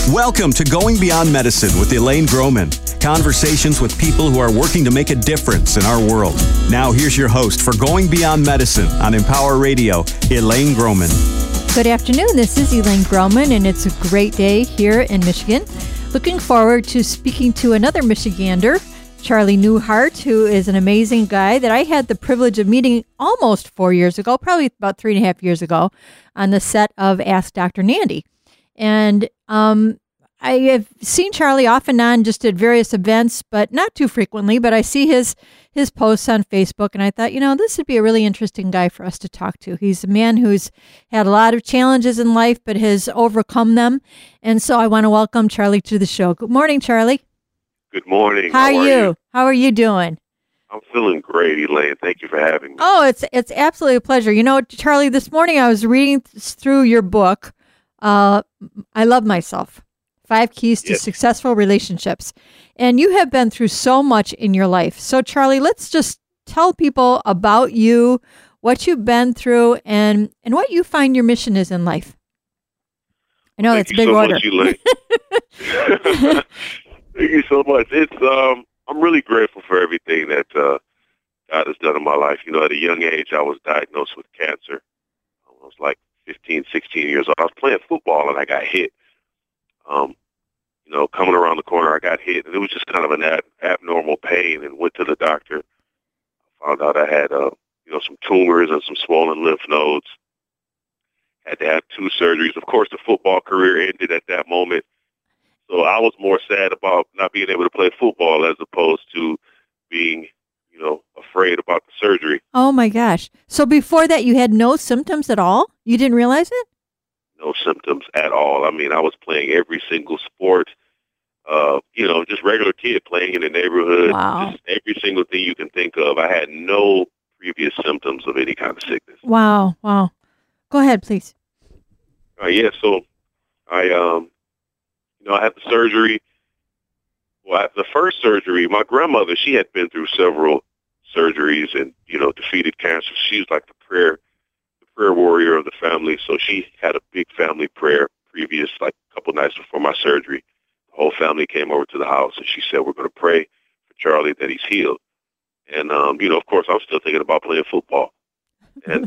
Welcome to Going Beyond Medicine with Elaine Groman. Conversations with people who are working to make a difference in our world. Now here's your host for Going Beyond Medicine on Empower Radio, Elaine Groman. Good afternoon. This is Elaine Groman, and it's a great day here in Michigan. Looking forward to speaking to another Michigander, Charlie Newhart, who is an amazing guy that I had the privilege of meeting almost 4 years ago, probably about 3.5 years ago, on the set of Ask Dr. Nandy. And I have seen Charlie off and on just at various events, but not too frequently. But I see his posts on Facebook, and I thought, this would be a really interesting guy for us to talk to. He's a man who's had a lot of challenges in life, but has overcome them. And so I want to welcome Charlie to the show. Good morning, Charlie. Good morning. How are you? How are you doing? I'm feeling great, Elaine. Thank you for having me. Oh, it's absolutely a pleasure. Charlie, this morning I was reading through your book, I Love Myself, 5 Keys to Successful Relationships. And you have been through so much in your life. So, Charlie, let's just tell people about you, what you've been through, and what you find your mission is in life. I know that's a big order. Thank you so much, Elaine. Thank you so much. I'm really grateful for everything that God has done in my life. At a young age, I was diagnosed with cancer. I was like 15, 16 years old. I was playing football and I got hit. Coming around the corner, I got hit, and it was just kind of an abnormal pain, and went to the doctor. Found out I had, some tumors and some swollen lymph nodes. Had to have 2 surgeries. Of course, the football career ended at that moment. So I was more sad about not being able to play football as opposed to being, afraid about the surgery. Oh, my gosh. So before that, you had no symptoms at all? You didn't realize it? No symptoms at all. I mean, I was playing every single sport, just regular kid playing in the neighborhood. Wow. Just every single thing you can think of. I had no previous symptoms of any kind of sickness. Wow. Go ahead, please. So I had the surgery. Well, the first surgery, my grandmother, she had been through several surgeries and, defeated cancer. She was like the prayer warrior of the family. So she had a big family prayer previous, like a couple nights before my surgery. The whole family came over to the house and she said, we're going to pray for Charlie that he's healed. And, of course, I'm still thinking about playing football. And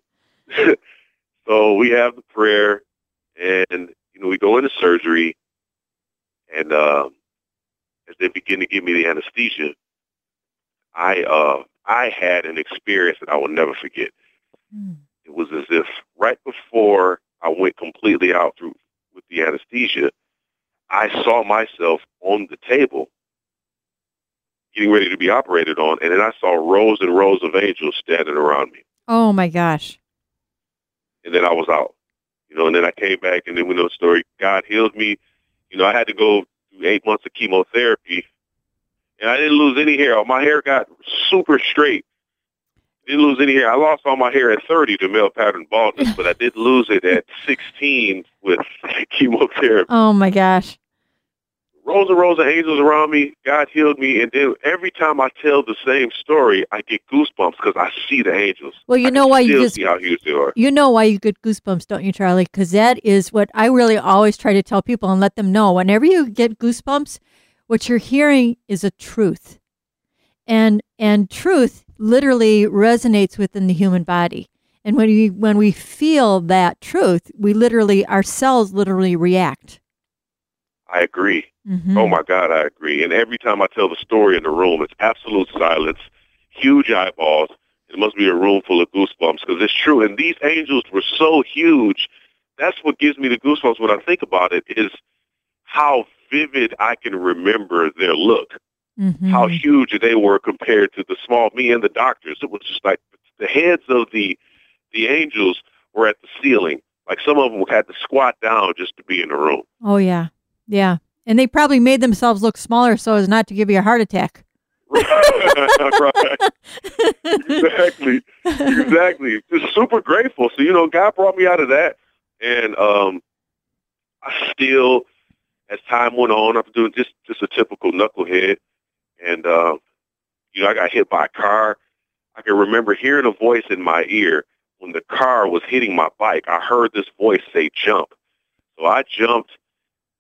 so we have the prayer and, we go into surgery. And as they begin to give me the anesthesia, I had an experience that I will never forget. It was as if right before I went completely out with the anesthesia, I saw myself on the table getting ready to be operated on, and then I saw rows and rows of angels standing around me. Oh, my gosh. And then I was out. And then I came back, and then we know the story. God healed me. I had to go through 8 months of chemotherapy, and I didn't lose any hair. My hair got super straight. Didn't lose any hair. I lost all my hair at 30 to male pattern baldness, but I did lose it at 16 with chemotherapy. Oh, my gosh. Rows and rows of angels around me. God healed me. And then every time I tell the same story, I get goosebumps because I see the angels. Well, you know why you see how huge they are. You know why you get goosebumps, don't you, Charlie? Because that is what I really always try to tell people and let them know. Whenever you get goosebumps, what you're hearing is a truth. And truth literally resonates within the human body. And when we feel that truth, our cells literally react. I agree. Mm-hmm. Oh, my God, I agree. And every time I tell the story in the room, it's absolute silence, huge eyeballs. It must be a room full of goosebumps because it's true. And these angels were so huge. That's what gives me the goosebumps when I think about it, is how vivid I can remember their look, how huge they were compared to the small, me and the doctors. It was just like the heads of the angels were at the ceiling. Like some of them had to squat down just to be in the room. Oh, yeah. Yeah. And they probably made themselves look smaller so as not to give you a heart attack. Right. Exactly. Just super grateful. So, God brought me out of that. And I still, as time went on, I'm doing just a typical knucklehead. And, I got hit by a car. I can remember hearing a voice in my ear when the car was hitting my bike. I heard this voice say, jump. So I jumped,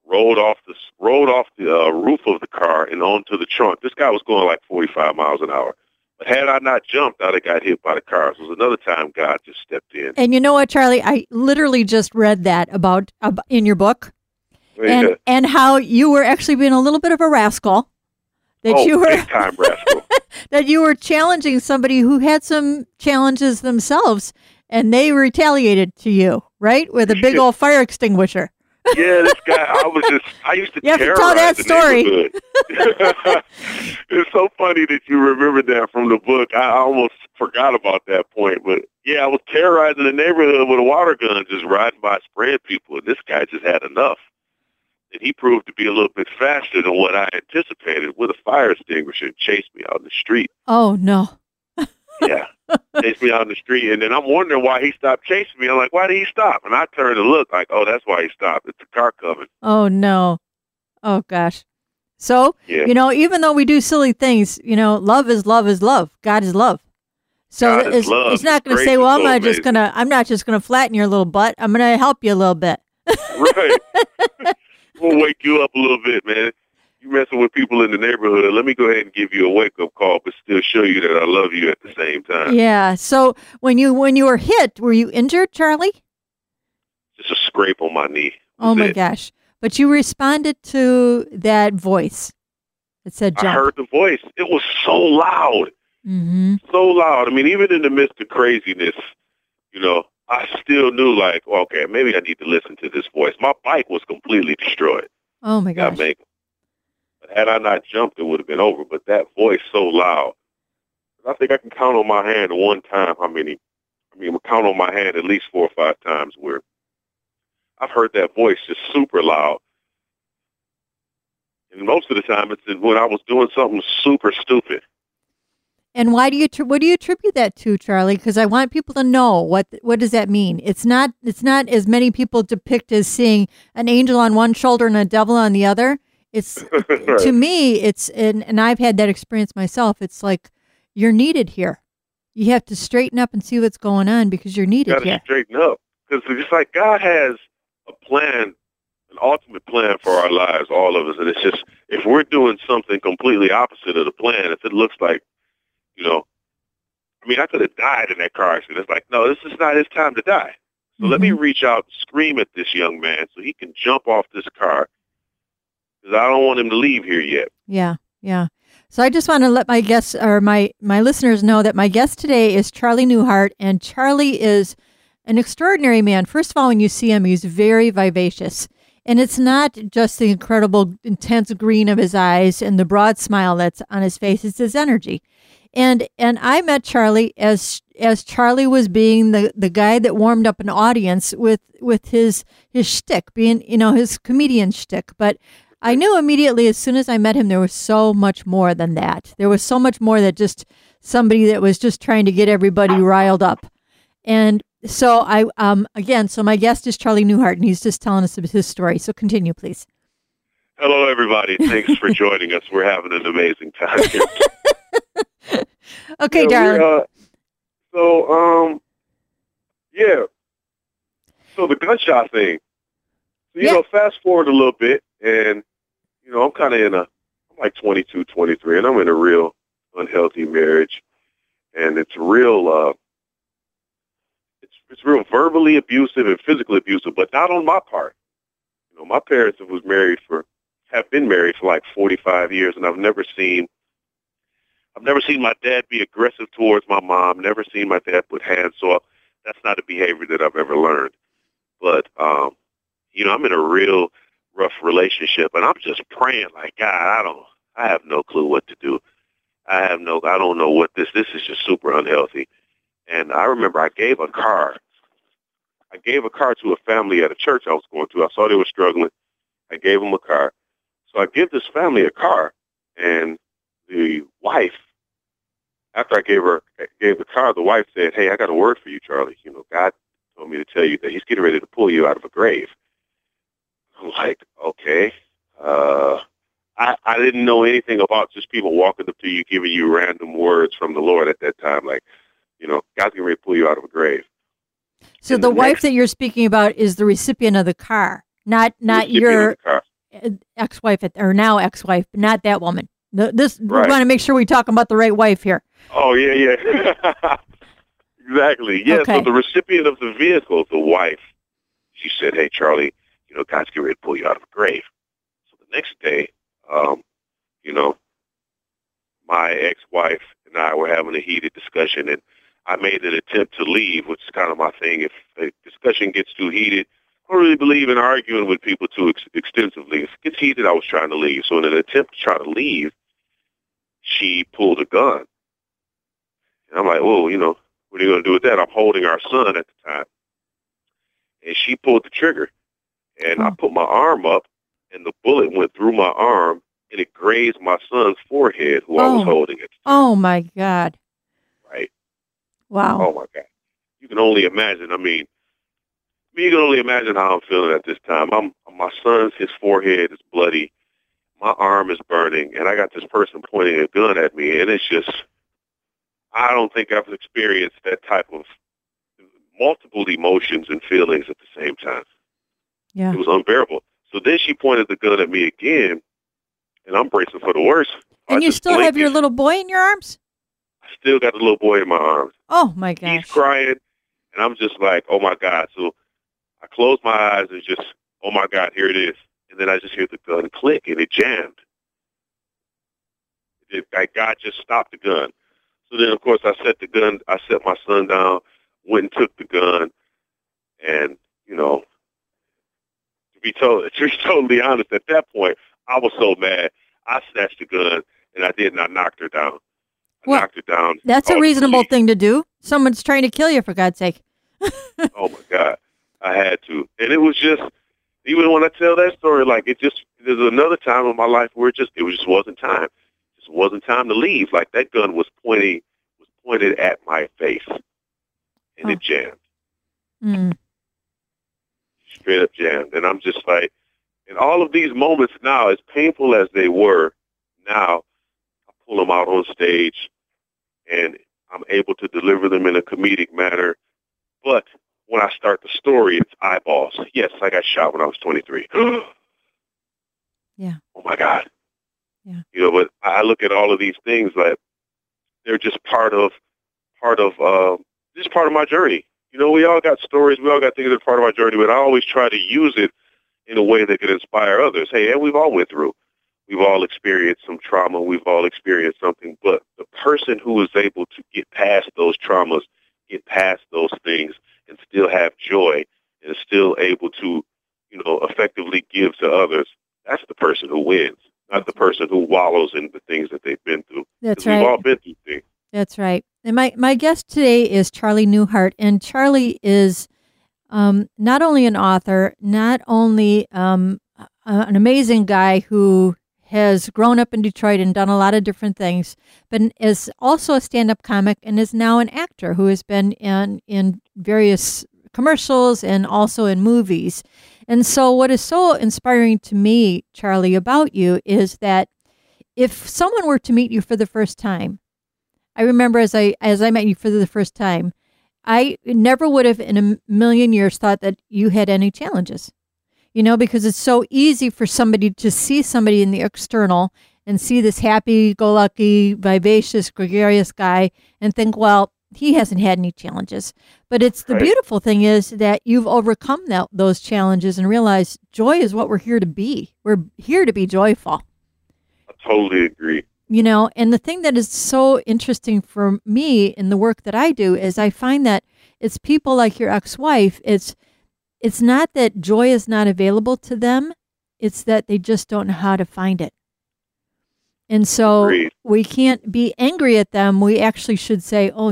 rolled off the roof of the car and onto the trunk. This guy was going like 45 miles an hour. But had I not jumped, I'd have got hit by the car. So it was another time God just stepped in. And you know what, Charlie? I literally just read that about in your book, and how you were actually being a little bit of a rascal. You were big time rascal. That you were challenging somebody who had some challenges themselves, and they retaliated to you, right, with a big old fire extinguisher. Yeah, this guy, I used to you have to terrorize tell that the story. neighborhood. It's so funny that you remembered that from the book. I almost forgot about that point. But, yeah, I was terrorizing the neighborhood with a water gun, just riding by spraying people. And this guy just had enough. And he proved to be a little bit faster than what I anticipated with a fire extinguisher and chased me out in the street. Oh, no. Yeah. Chased me out in the street, and then I'm wondering why he stopped chasing me. I'm like, why did he stop? And I turned and looked like, oh, that's why he stopped. It's the car coming. Oh, no. Oh, gosh. So, yeah. Even though we do silly things, love is love is love. God is love. So it's not going to say, well, I'm not just going to flatten your little butt. I'm going to help you a little bit. Right. We'll wake you up a little bit, man. You messing with people in the neighborhood, let me go ahead and give you a wake-up call, but still show you that I love you at the same time. Yeah. So when you were hit, were you injured, Charlie? Just a scrape on my knee. Oh, my gosh. But you responded to that voice. It said jump. I heard the voice. It was so loud. Mm-hmm. So loud. I mean, even in the midst of craziness, I still knew, like, okay, maybe I need to listen to this voice. My bike was completely destroyed. Oh, my gosh. Had I not jumped, it would have been over. But that voice so loud. I think I can count on my hand one time how many. Count on my hand at least 4 or 5 times where I've heard that voice just super loud. And most of the time it's when I was doing something super stupid. And what do you attribute that to, Charlie? Because I want people to know what does that mean. It's not as many people depict as seeing an angel on one shoulder and a devil on the other. It's right. To me, it's and I've had that experience myself. It's like you're needed here. You have to straighten up and see what's going on because you're needed here. You got to straighten up because it's like God has a plan, an ultimate plan for our lives, all of us. And it's just if we're doing something completely opposite of the plan, if it looks like, I could have died in that car accident. It's like, no, this is not his time to die. So let me reach out and scream at this young man so he can jump off this car. Because I don't want him to leave here yet. Yeah, yeah. So I just want to let my guests or my listeners know that my guest today is Charlie Newhart, and Charlie is an extraordinary man. First of all, when you see him, he's very vivacious. And it's not just the incredible, intense green of his eyes and the broad smile that's on his face. It's his energy. And I met Charlie as Charlie was being the guy that warmed up an audience with his shtick, being, his comedian shtick. But I knew immediately as soon as I met him, there was so much more than that. There was so much more than just somebody that was just trying to get everybody riled up. And so so my guest is Charlie Newhart, and he's just telling us his story. So continue, please. Hello, everybody. Thanks for joining us. We're having an amazing time here. Okay, darling. So the gunshot thing. So, fast forward a little bit, and, I'm kind of I'm like 22, 23, and I'm in a real unhealthy marriage. And it's real, it's real verbally abusive and physically abusive, but not on my part. My parents have been married for like 45 years, and I've never seen my dad be aggressive towards my mom, never seen my dad put hands, so that's not a behavior that I've ever learned. But, I'm in a real rough relationship, and I'm just praying like, God, I have no clue what to do. I don't know what this is just super unhealthy. And I remember I gave a car to a family at a church I was going to. I saw they were struggling. I gave them a car. So I give this family a car, and the wife, after I gave the car, the wife said, "Hey, I got a word for you, Charlie. God told me to tell you that he's getting ready to pull you out of a grave." I'm like, okay. I didn't know anything about just people walking up to you, giving you random words from the Lord at that time. Like, God's getting ready to pull you out of a grave. So the wife that you're speaking about is the recipient of the car, not your. ex-wife or now ex-wife, not that woman. We Right. want to make sure we talk about the right wife here. Oh, yeah. Exactly. Yeah, Okay. so the recipient of the vehicle, the wife, she said, hey, Charlie, God's getting ready to pull you out of the grave. So the next day, you know, my ex-wife and I were having a heated discussion, and I made an attempt to leave, which is kind of my thing. If a discussion gets too heated, I don't really believe in arguing with people too extensively. If it gets heated, I was trying to leave. So in an attempt to try to leave, she pulled a gun. And I'm like, whoa, what are you going to do with that? I'm holding our son at the time. And she pulled the trigger. And I put my arm up, and the bullet went through my arm, and it grazed my son's forehead, who I was holding at the time. Oh, my God. Right. Wow. Oh, my God. You can only imagine. You can only imagine how I'm feeling at this time. My son's, his forehead is bloody. My arm is burning, and I got this person pointing a gun at me, and it's just, I don't think I've experienced that type of multiple emotions and feelings at the same time. Yeah. It was unbearable. So then she pointed the gun at me again, and I'm bracing for the worst. And you still have your little boy in your arms? I still got the little boy in my arms. Oh, my gosh. He's crying, and I'm just like, oh, my God. So I close my eyes and just, oh, my God, here it is. And then I just hear the gun click, and it jammed. God just stopped the gun. So then, of course, I set my son down, went and took the gun, and, to be totally honest, at that point, I was so mad. I snatched the gun, and I did not knock her down. I knocked her down. That's a reasonable thing to do. Someone's trying to kill you, for God's sake. Oh, my God. I had to. And it was just, even when I tell that story, there's another time in my life where it just wasn't time. It just wasn't time to leave. Like, that gun was pointed at my face, and it jammed. Mm. Straight up jammed. And I'm just like, in all of these moments now, as painful as they were, now I pull them out on stage, and I'm able to deliver them in a comedic manner. But when I start the story, it's eyeballs. Yes, I got shot when I was 23. Yeah. Oh, my God. Yeah. But I look at all of these things like they're just part of my journey. We all got stories. We all got things that are part of our journey, but I always try to use it in a way that could inspire others. Hey, and we've all went through. We've all experienced some trauma. We've all experienced something. But the person who is able to get past those traumas, get past those things, and still have joy, and is still able to, effectively give to others, that's the person who wins, not the person who wallows in the things that they've been through. That's right. We've all been through things. That's right. And my guest today is Charlie Newhart, and Charlie is not only an author, not only an amazing guy who has grown up in Detroit and done a lot of different things, but is also a stand-up comic and is now an actor who has been in various commercials and also in movies. And so what is so inspiring to me, Charlie, about you is that if someone were to meet you for the first time, I remember as I met you for the first time, I never would have in a million years thought that you had any challenges, because it's so easy for somebody to see somebody in the external and see this happy-go-lucky, vivacious, gregarious guy and think, well, he hasn't had any challenges. But it's the beautiful thing is that you've overcome those challenges and realized joy is what we're here to be. We're here to be joyful. I totally agree. And the thing that is so interesting for me in the work that I do is I find that it's people like your ex-wife. It's not that joy is not available to them. It's that they just don't know how to find it. And so we can't be angry at them. We actually should say, oh,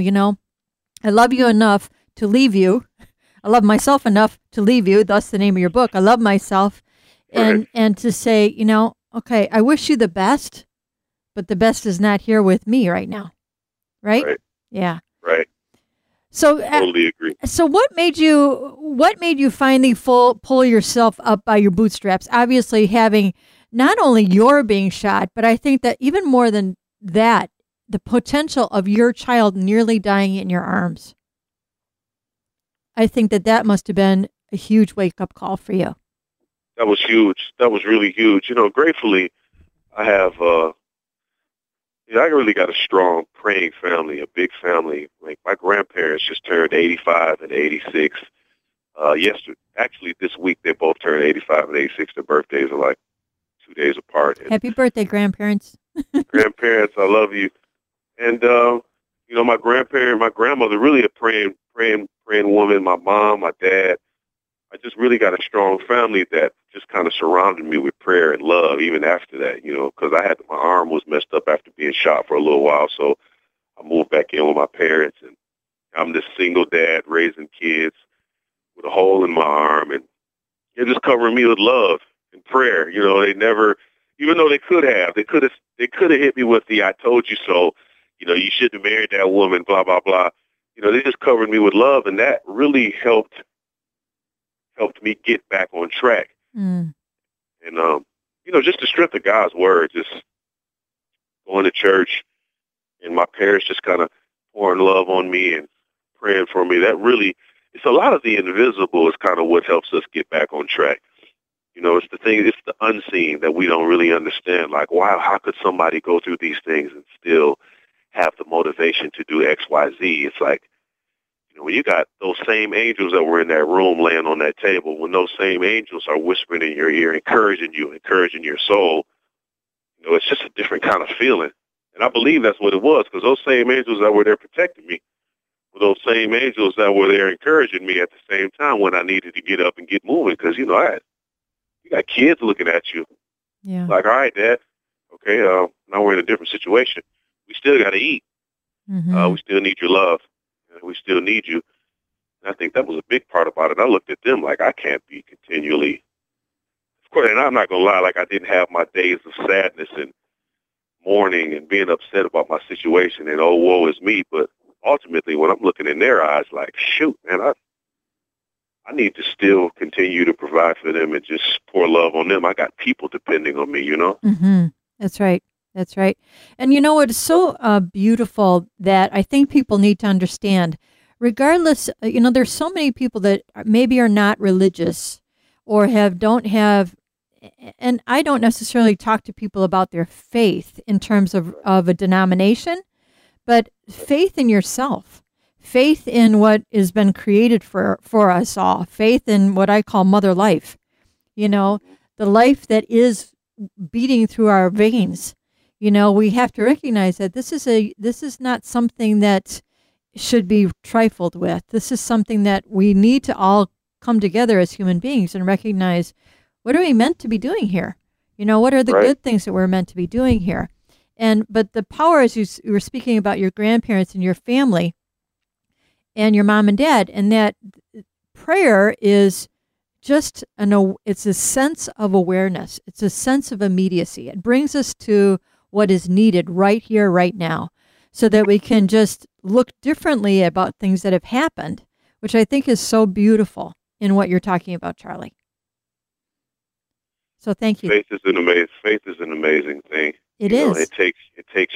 I love you enough to leave you. I love myself enough to leave you. That's the name of your book. I love myself. And to say, okay, I wish you the best, but the best is not here with me right now. Right? Yeah. Right. So totally agree. So what made you finally pull yourself up by your bootstraps? Obviously having not only your being shot, but I think that even more than that, the potential of your child nearly dying in your arms. I think that must have been a huge wake-up call for you. that was huge. That was really huge. Gratefully, I have, I really got a strong praying family, a big family. Like my grandparents just turned 85 and 86. Actually, this week they both turned 85 and 86. Their birthdays are like 2 days apart. And Happy birthday, grandparents. grandparents, I love you. And my grandmother, really a praying woman. My mom, my dad. I just really got a strong family that just kind of surrounded me with prayer and love even after that, because my arm was messed up after being shot for a little while. So I moved back in with my parents, and I'm this single dad raising kids with a hole in my arm, and they're just covering me with love and prayer. They never, even though they could have hit me with the "I told you so," you shouldn't have married that woman, blah, blah, blah. They just covered me with love, and that really helped me get back on track. Mm. And, just the strength of God's word, just going to church and my parents just kind of pouring love on me and praying for me. That really, it's a lot of the invisible is kind of what helps us get back on track. It's the unseen that we don't really understand. Like, wow, how could somebody go through these things and still have the motivation to do X, Y, Z? It's like, when you got those same angels that were in that room laying on that table, when those same angels are whispering in your ear, encouraging you, encouraging your soul, it's just a different kind of feeling. And I believe that's what it was, because those same angels that were there protecting me were those same angels that were there encouraging me at the same time when I needed to get up and get moving, because, you got kids looking at you. Yeah. Like, all right, Dad, okay, now we're in a different situation. We still got to eat. Mm-hmm. We still need your love. We still need you. And I think that was a big part about it. I looked at them like, I can't be continually, of course, and I'm not going to lie, like I didn't have my days of sadness and mourning and being upset about my situation and, oh, woe is me. But ultimately, when I'm looking in their eyes, like, shoot, man, I need to still continue to provide for them and just pour love on them. I got people depending on me, Mm-hmm. That's right. That's right. And it's so beautiful that I think people need to understand, regardless, there's so many people that maybe are not religious or don't have, and I don't necessarily talk to people about their faith in terms of a denomination, but faith in yourself, faith in what has been created for us all, faith in what I call mother life, the life that is beating through our veins. We have to recognize that this is not something that should be trifled with. This is something that we need to all come together as human beings and recognize, what are we meant to be doing here? What are the Right. good things that we're meant to be doing here? But the power, as you were speaking about your grandparents and your family and your mom and dad, and that prayer is just it's a sense of awareness. It's a sense of immediacy. It brings us to what is needed right here, right now, so that we can just look differently about things that have happened, which I think is so beautiful in what you're talking about, Charlie. So thank you. Faith is an amazing thing. It is. It takes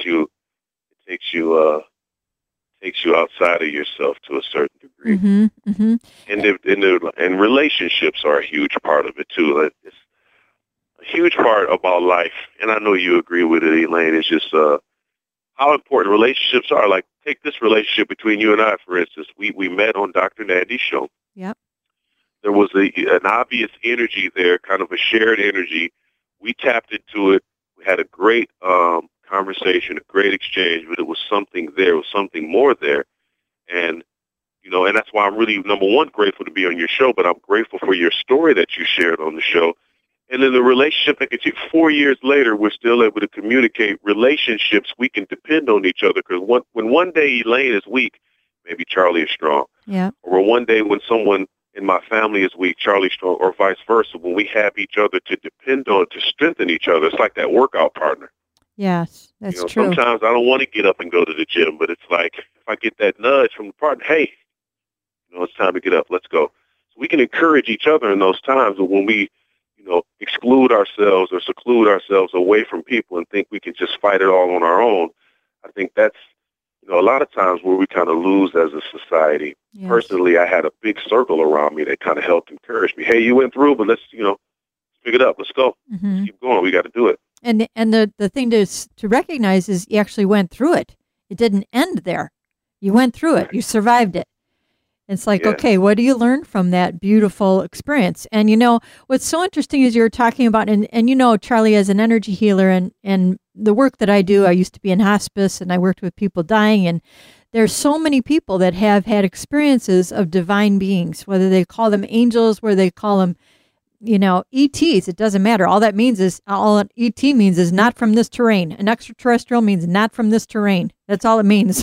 you outside of yourself to a certain degree. Mm-hmm, mm-hmm. And relationships are a huge part of it too. It's a huge part about life, and I know you agree with it, Elaine. It's just how important relationships are. Like, take this relationship between you and I, for instance. We met on Dr. Nandy's show. Yep. There was an obvious energy there, kind of a shared energy. We tapped into it. We had a great conversation, a great exchange, but it was something there. It was something more there. And, and that's why I'm really, number one, grateful to be on your show, but I'm grateful for your story that you shared on the show. And then the relationship that continued 4 years later, we're still able to communicate relationships. We can depend on each other, because when one day Elaine is weak, maybe Charlie is strong. Yeah. Or one day when someone in my family is weak, Charlie's strong, or vice versa. When we have each other to depend on, to strengthen each other, it's like that workout partner. Yes, that's true. Sometimes I don't want to get up and go to the gym, but it's like, if I get that nudge from the partner, hey, it's time to get up, let's go. So we can encourage each other in those times when we, exclude ourselves or seclude ourselves away from people and think we can just fight it all on our own. I think that's, a lot of times where we kind of lose as a society. Yes. Personally, I had a big circle around me that kind of helped encourage me. Hey, you went through, but let's pick it up. Let's go. Mm-hmm. Let's keep going. We got to do it. And the thing to recognize is you actually went through it. It didn't end there. You went through it. You survived it. It's like, okay, what do you learn from that beautiful experience? And, what's so interesting is you're talking about, and Charlie, as an energy healer and the work that I do, I used to be in hospice and I worked with people dying. And there's so many people that have had experiences of divine beings, whether they call them angels, whether they call them, ETs. It doesn't matter. All ET means is not from this terrain. An extraterrestrial means not from this terrain. That's all it means.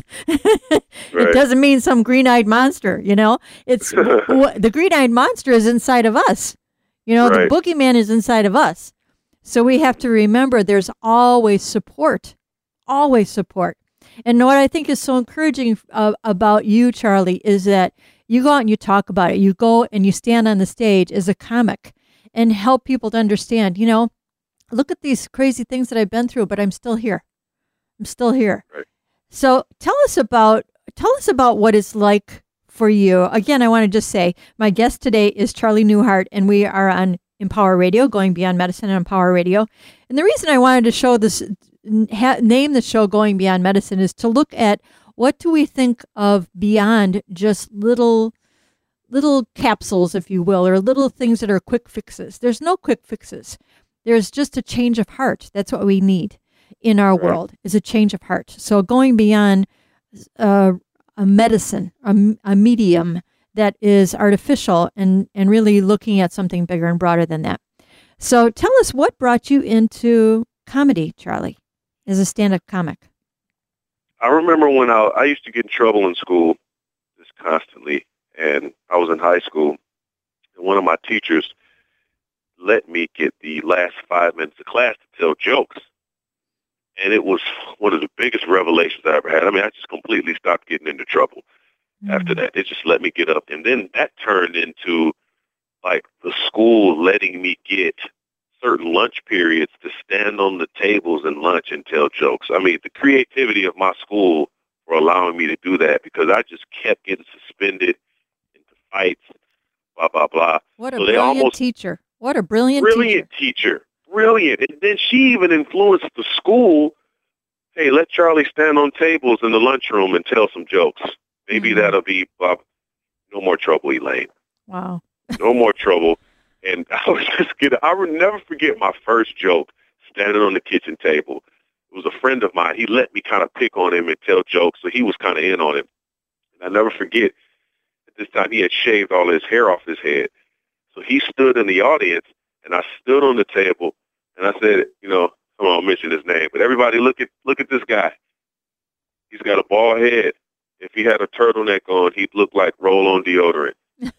It doesn't mean some green-eyed monster, It's the green-eyed monster is inside of us. The boogeyman is inside of us. So we have to remember there's always support. Always support. And what I think is so encouraging about you, Charlie, is that you go out and you talk about it. You go and you stand on the stage as a comic and help people to understand, look at these crazy things that I've been through, but I'm still here. I'm still here. Right. So tell us about what it's like for you. Again, I want to just say my guest today is Charlie Newhart, and we are on Empower Radio, Going Beyond Medicine on Empower Radio. And the reason I wanted to show this, name the show Going Beyond Medicine, is to look at what do we think of beyond just little capsules, if you will, or little things that are quick fixes. There's no quick fixes. There's just a change of heart. That's what we need in our world, is a change of heart. So going beyond a medicine, a medium that is artificial, and really looking at something bigger and broader than that. So tell us what brought you into comedy, Charlie, as a stand-up comic. I remember when I used to get in trouble in school just constantly, and I was in high school, and one of my teachers let me get the last 5 minutes of class to tell jokes. And it was one of the biggest revelations I ever had. I mean, I just completely stopped getting into trouble after that. It just let me get up. And then that turned into, like, the school letting me get certain lunch periods to stand on the tables and lunch and tell jokes. I mean, the creativity of my school for allowing me to do that, because I just kept getting suspended into fights, blah, blah, blah. What a brilliant teacher. What a brilliant teacher. Brilliant. And then she even influenced the school. Hey, let Charlie stand on tables in the lunchroom and tell some jokes. Maybe that'll be no more trouble, Elaine. Wow. No more trouble. And I would never forget my first joke standing on the kitchen table. It was a friend of mine. He let me kind of pick on him and tell jokes, so he was kind of in on it. And I never forget, at this time he had shaved all his hair off his head. So he stood in the audience, and I stood on the table, and I said, I won't mention his name, but everybody look at this guy. He's got a bald head. If he had a turtleneck on, he'd look like roll-on deodorant.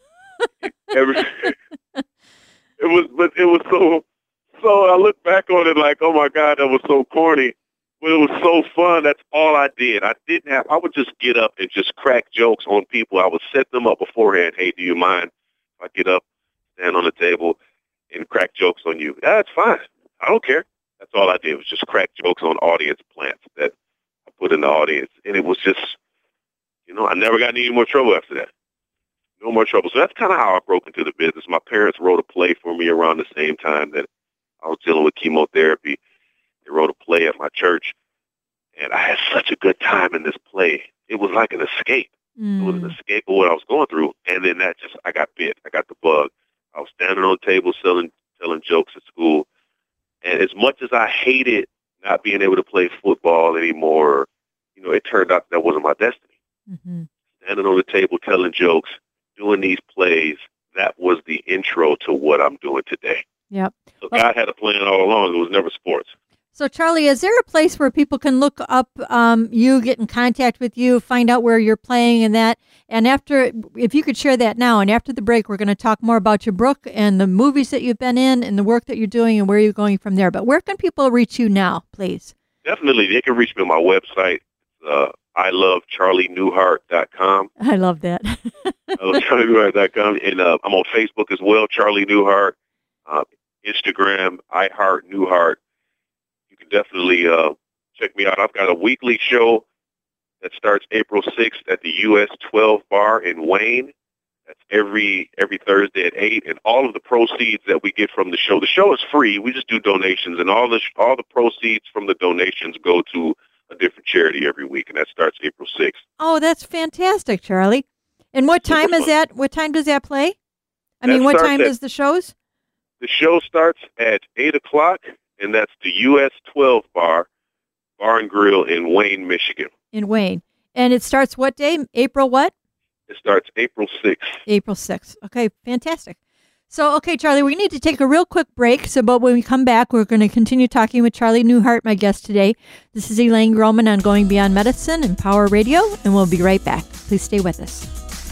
It was so I look back on it like, oh my God, that was so corny. But it was so fun. That's all I did. I would just get up and just crack jokes on people. I would set them up beforehand. Hey, do you mind if I get up, stand on the table, and crack jokes on you? That's fine. I don't care. That's all I did was just crack jokes on audience plants that I put in the audience. And it was just, I never got in any more trouble after that. No more trouble. So that's kind of how I broke into the business. My parents wrote a play for me around the same time that I was dealing with chemotherapy. They wrote a play at my church, and I had such a good time in this play. It was like an escape. It was an escape of what I was going through. And then I got bit. I got the bug. I was standing on tables telling jokes at school. And as much as I hated not being able to play football anymore, it turned out that wasn't my destiny. Mm-hmm. Standing on the table telling jokes, doing these plays, that was the intro to what I'm doing today. Yep. So God had a plan all along. It was never sports. So, Charlie, is there a place where people can look up you, get in contact with you, find out where you're playing and that? And if you could share that now, and after the break, we're going to talk more about your book and the movies that you've been in and the work that you're doing and where you're going from there. But where can people reach you now, please? Definitely. They can reach me on my website, ilovecharlienewhart.com. I love that. ilovecharlienewhart.com. And I'm on Facebook as well, Charlie Newhart. Instagram, iHeartNewhart. You can definitely check me out. I've got a weekly show that starts April 6th at the US 12 Bar in Wayne. That's every Thursday at 8, and all of the proceeds that we get from the show is free. We just do donations, and all the proceeds from the donations go to a different charity every week, and that starts April 6th. Oh, that's fantastic, Charlie. And what time is that? What time does that play? What time does the shows? The show starts at 8 o'clock, and that's the US 12 Bar and Grill in Wayne, Michigan. In Wayne. And it starts what day? April what? It starts April 6th. April 6th. Okay, fantastic. So, okay, Charlie, we need to take a real quick break. But when we come back, we're going to continue talking with Charlie Newhart, my guest today. This is Elaine Groman on Going Beyond Medicine and Empower Radio, and we'll be right back. Please stay with us.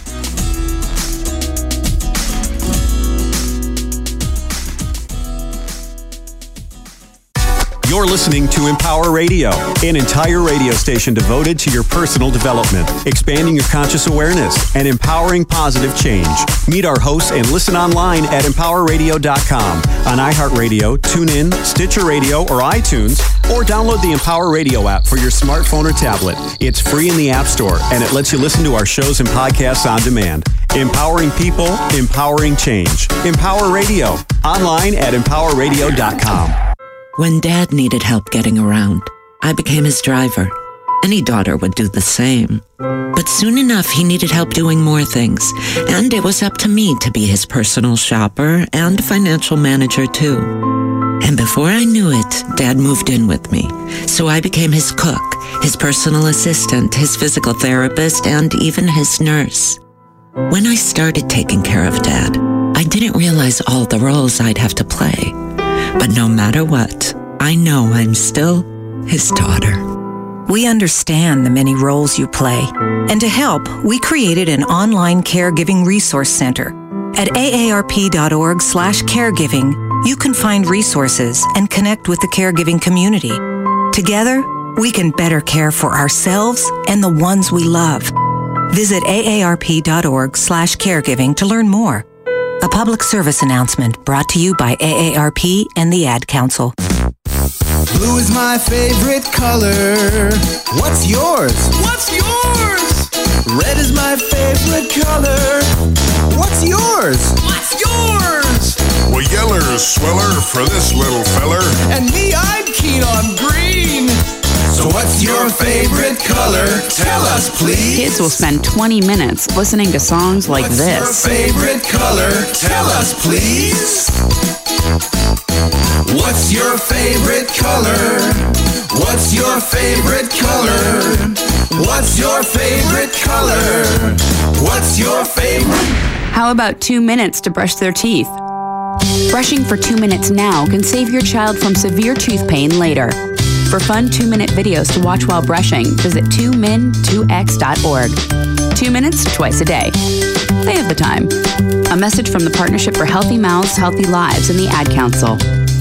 You're listening to Empower Radio, an entire radio station devoted to your personal development, expanding your conscious awareness, and empowering positive change. Meet our hosts and listen online at empowerradio.com, on iHeartRadio, TuneIn, Stitcher Radio, or iTunes, or download the Empower Radio app for your smartphone or tablet. It's free in the App Store, and it lets you listen to our shows and podcasts on demand. Empowering people, empowering change. Empower Radio, online at empowerradio.com. When Dad needed help getting around, I became his driver. Any daughter would do the same. But soon enough, he needed help doing more things, and it was up to me to be his personal shopper and financial manager, too. And before I knew it, Dad moved in with me, so I became his cook, his personal assistant, his physical therapist, and even his nurse. When I started taking care of Dad, I didn't realize all the roles I'd have to play. But no matter what, I know I'm still his daughter. We understand the many roles you play. And to help, we created an online caregiving resource center. At aarp.org/caregiving, you can find resources and connect with the caregiving community. Together, we can better care for ourselves and the ones we love. Visit aarp.org/caregiving to learn more. A public service announcement brought to you by AARP and the Ad Council. Blue is my favorite color. What's yours? What's yours? Red is my favorite color. What's yours? What's yours? Well, yeller's sweller for this little feller. And me, I'm keen on green. So what's your favorite color? Tell us, please. Kids will spend 20 minutes listening to songs like What's this. What's your favorite color? Tell us, please. What's your favorite color? What's your favorite color? What's your favorite color? What's your favorite? How about 2 minutes to brush their teeth? Brushing for 2 minutes now can save your child from severe tooth pain later. For fun 2-minute videos to watch while brushing, visit 2min2x.org. 2 minutes twice a day. They have the time. A message from the Partnership for Healthy Mouths, Healthy Lives and the Ad Council.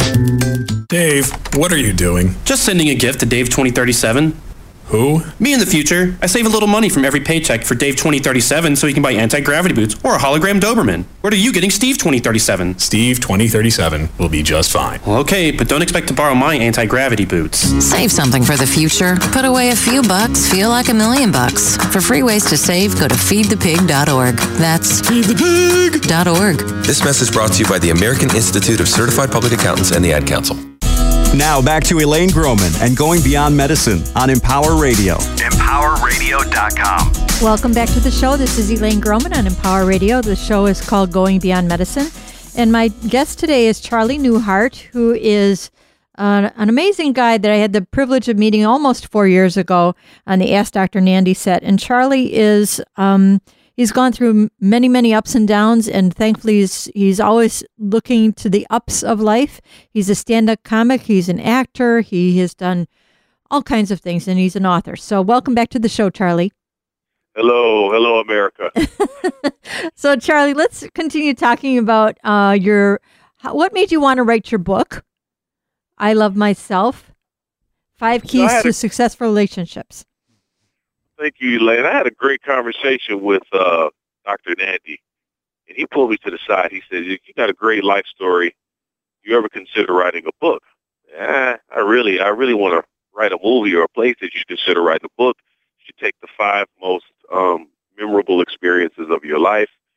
Dave, what are you doing? Just sending a gift to Dave 2037. Who? Me in the future. I save a little money from every paycheck for Dave 2037 so he can buy anti-gravity boots or a hologram Doberman. What are you getting Steve 2037? Steve 2037 will be just fine. Well, okay, but don't expect to borrow my anti-gravity boots. Save something for the future. Put away a few bucks, feel like $1 million. For free ways to save, go to feedthepig.org. That's feedthepig.org. This message brought to you by the American Institute of Certified Public Accountants and the Ad Council. Now back to Elaine Groman and Going Beyond Medicine on Empower Radio. EmpowerRadio.com. Welcome back to the show. This is Elaine Groman on Empower Radio. The show is called Going Beyond Medicine. And my guest today is Charlie Newhart, who is an amazing guy that I had the privilege of meeting almost 4 years ago on the Ask Dr. Nandy set. And Charlie is... he's gone through many, many ups and downs, and thankfully he's always looking to the ups of life. He's a stand-up comic. He's an actor. He has done all kinds of things, and he's an author. So welcome back to the show, Charlie. Hello, America. So, Charlie, let's continue talking about what made you want to write your book, I Love Myself, 5 Keys to Successful Relationships. Thank you, Elaine. I had a great conversation with Dr. Nandy, and he pulled me to the side. He said, "You got a great life story. You ever consider writing a book?" I really want to write a movie or a place that you should consider writing a book. You should take the 5 most memorable experiences of your life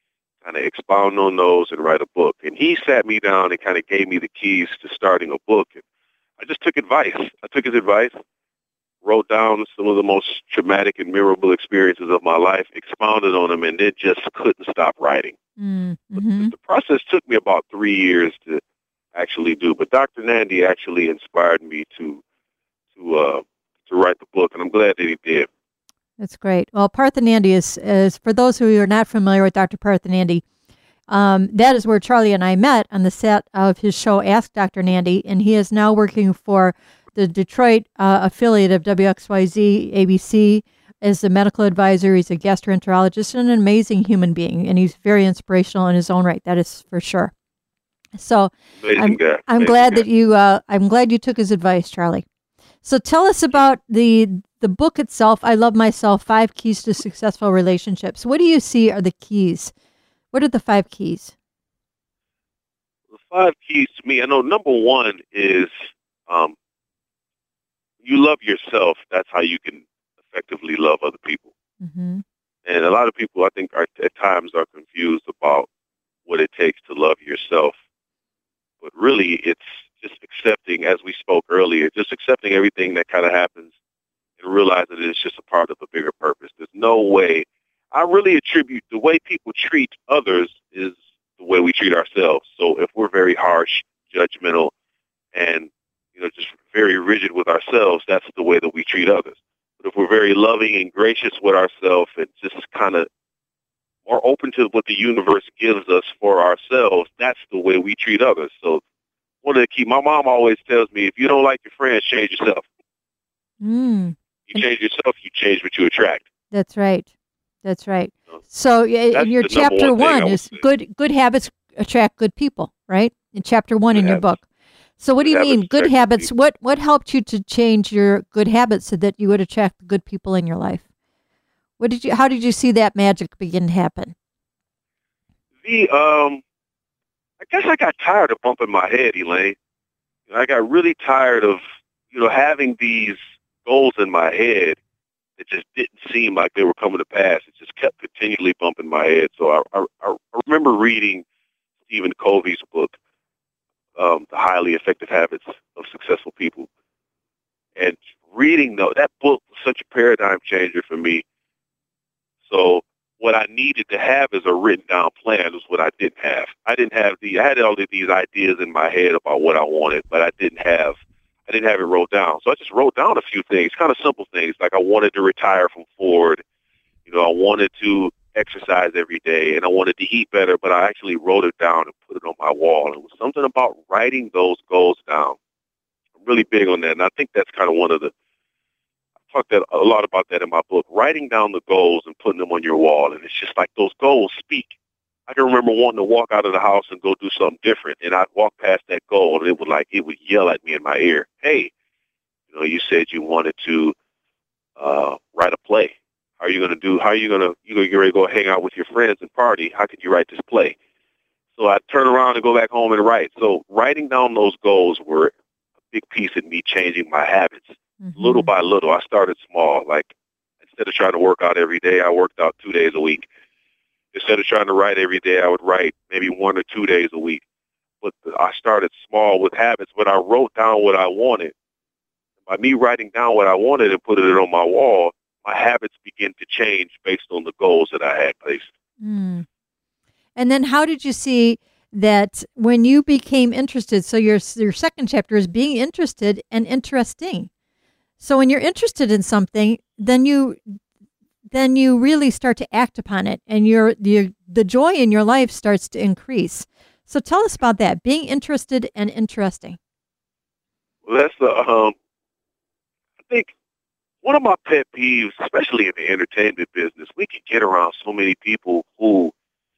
kind of expound on those and write a book. And he sat me down and kind of gave me the keys to starting a book. And I just took advice. I took his advice, wrote down some of the most traumatic and memorable experiences of my life, expounded on them, and then just couldn't stop writing. Mm-hmm. The process took me about 3 years to actually do, but Dr. Nandi actually inspired me to write the book, and I'm glad that he did. That's great. Well, Partha Nandi is for those who are not familiar with Dr. Partha Nandi, that is where Charlie and I met on the set of his show Ask Dr. Nandi, and he is now working for the Detroit affiliate of WXYZ ABC as a medical advisor. He's a gastroenterologist and an amazing human being, and he's very inspirational in his own right. That is for sure. So I'm glad that you took his advice, Charlie. So tell us about the book itself. I Love Myself: 5 Keys to Successful Relationships. What do you see are the keys? What are the 5 keys? The 5 keys to me, I know number 1 is you love yourself. That's how you can effectively love other people. Mm-hmm. And a lot of people, I think, at times are confused about what it takes to love yourself. But really, it's just accepting, as we spoke earlier, just accepting everything that kind of happens and realize that it's just a part of a bigger purpose. There's no way. I really attribute the way people treat others is the way we treat ourselves. So if we're very harsh, judgmental, and just very rigid with ourselves, that's the way that we treat others. But if we're very loving and gracious with ourselves and just kind of more open to what the universe gives us for ourselves, that's the way we treat others. So one of the key, my mom always tells me, if you don't like your friends, change yourself. You change yourself, you change what you attract. That's right. That's right. So in your chapter 1 is good habits attract good people, right? In chapter 1 in your book. So what do you mean good habits? What helped you to change your good habits so that you would attract the good people in your life? How did you see that magic begin to happen? I guess I got tired of bumping my head, Elaine. I got really tired of, having these goals in my head that just didn't seem like they were coming to pass. It just kept continually bumping my head. So I remember reading Stephen Covey's book, The Highly Effective Habits of Successful People. And reading that book was such a paradigm changer for me. So what I needed to have is a written down plan was what I didn't have. I had all of these ideas in my head about what I wanted, but I didn't have it wrote down. So I just wrote down a few things, kind of simple things, like I wanted to retire from Ford. I wanted to exercise every day, and I wanted to eat better, but I actually wrote it down and put it on my wall. And it was something about writing those goals down. I'm really big on that, and I think that's kind of one of the talk a lot about that in my book, writing down the goals and putting them on your wall. And it's just like those goals speak. I can remember wanting to walk out of the house and go do something different, and I'd walk past that goal, and it would yell at me in my ear, "Hey, you said you wanted to write a play. How are you going to get ready to go hang out with your friends and party? How could you write this play?" So I'd turn around and go back home and write. So writing down those goals were a big piece in me changing my habits. Mm-hmm. Little by little, I started small. Like, instead of trying to work out every day, I worked out 2 days a week. Instead of trying to write every day, I would write maybe 1 or 2 days a week. But I started small with habits, but I wrote down what I wanted. By me writing down what I wanted and putting it on my wall, my habits began to change based on the goals that I had placed. Mm. And then how did you see that when you became interested? So your second chapter is being interested and interesting. So when you're interested in something, then you really start to act upon it, and the joy in your life starts to increase. So tell us about that, being interested and interesting. Well, that's I think one of my pet peeves, especially in the entertainment business, we can get around so many people who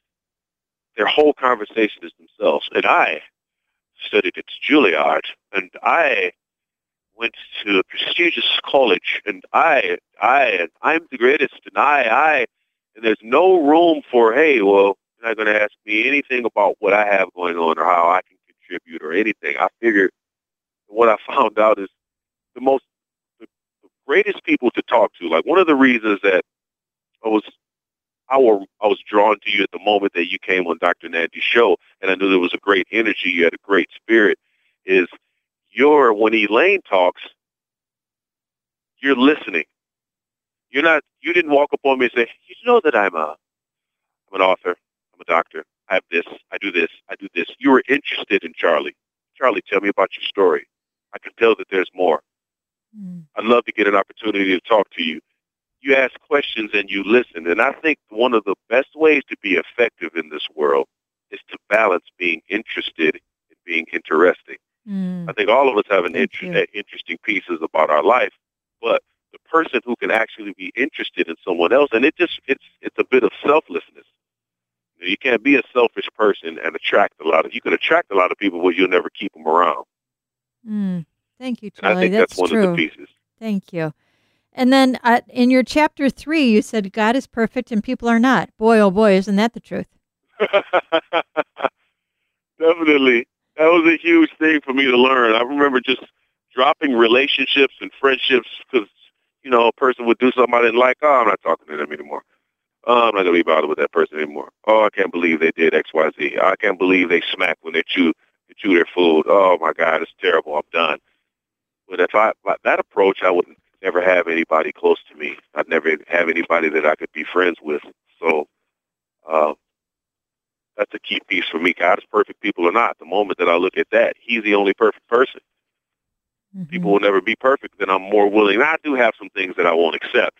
their whole conversation is themselves. And I studied at Juilliard, and I went to a prestigious college, and I'm the greatest, and there's no room for, hey, well, you're not going to ask me anything about what I have going on or how I can contribute or anything. I figured what I found out is the greatest people to talk to. Like, one of the reasons that I was I was drawn to you at the moment that you came on Dr. Nandy's show, and I knew there was a great energy. You had a great spirit. When Elaine talks, you're listening. You didn't walk up on me and say, you know that I'm an author, I'm a doctor, I have this, I do this, I do this. You were interested in Charlie. Charlie, tell me about your story. I can tell that there's more. I'd love to get an opportunity to talk to you. You ask questions and you listen. And I think one of the best ways to be effective in this world is to balance being interested and being interesting. I think all of us have interesting pieces about our life, but the person who can actually be interested in someone else, and it's a bit of selflessness. You can't be a selfish person and you can attract a lot of people, but you'll never keep them around. Thank you, Charlie. And I think that's one of the pieces. Thank you. And then in your chapter 3, you said God is perfect and people are not. Boy, oh boy, isn't that the truth? Definitely. That was a huge thing for me to learn. I remember just dropping relationships and friendships because, a person would do something I didn't like. Oh, I'm not talking to them anymore. Oh, I'm not going to be bothered with that person anymore. Oh, I can't believe they did X, Y, Z. I can't believe they smack when they chew their food. Oh, my God, it's terrible. I'm done. But that approach, I would never have anybody close to me. I'd never have anybody that I could be friends with. So that's a key piece for me. God is perfect, people are not. The moment that I look at that, he's the only perfect person. People will never be perfect, then I'm more willing. I do have some things that I won't accept,